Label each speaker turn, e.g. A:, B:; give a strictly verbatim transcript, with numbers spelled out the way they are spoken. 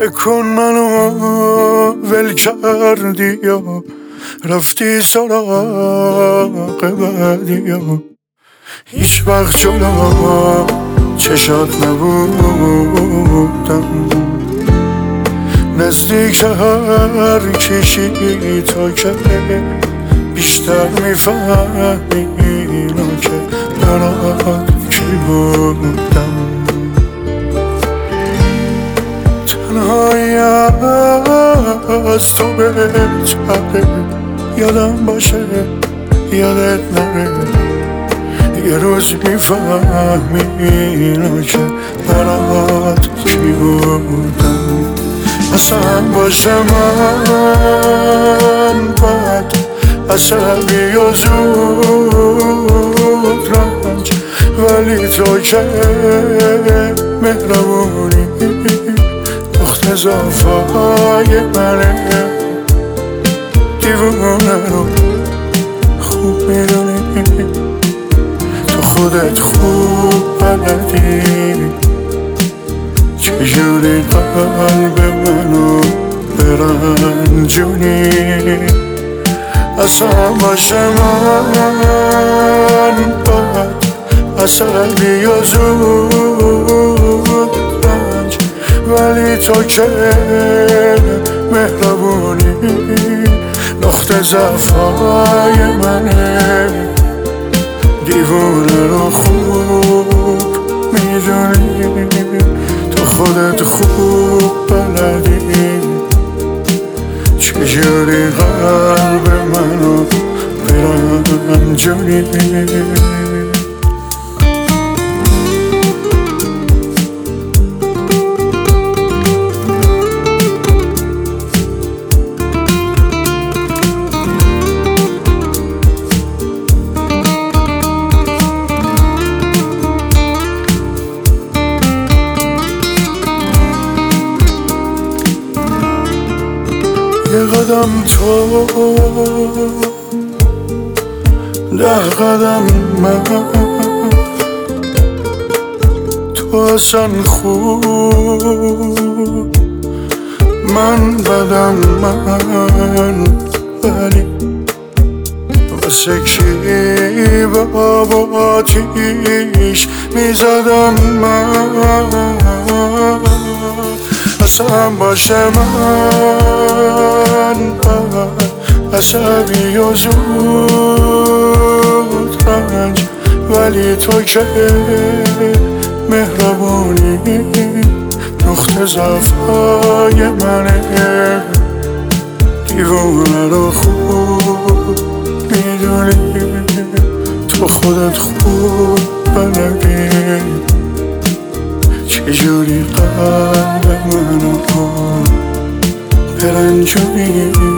A: بکن منو ول کردی یا رفتی سراغ بعدی یا هیچ وقت جلو چشات نبودم نزدیک هر کشی تا که بیشتر میفهمی اینو که برات کی بودم تنهایی از تو بهتره یادم باشه یادت نره یه روز میفهمی اینو که برات کی بودم اصلا باشه من باید عصبی و زود رنج ولی تو که مهربونی دخت اضافه منه دیوونه رو خوب میدونی تو خودت خوب بلدی چجوری قلب منو برنجونی اصلا باشه من باید عصبی و زود رنج ولی تو که مهربونی نقطه ضعفای منه دیوونه رو خوب میدونی تو خودت خوب بلدی چجوری قلب منو برنجونی یه قدم تو ده قدم من تو اصلا خوب من بدم من ولی واسه کی به آب و آتیش میزدم من اصلا باشه من عصبی و زود رنج ولی تو که مهربونی نقطه ضعفای منه دیوونه رو خوب میدونی تو خودت خوب بلدی چجوری قلب منو برنجونی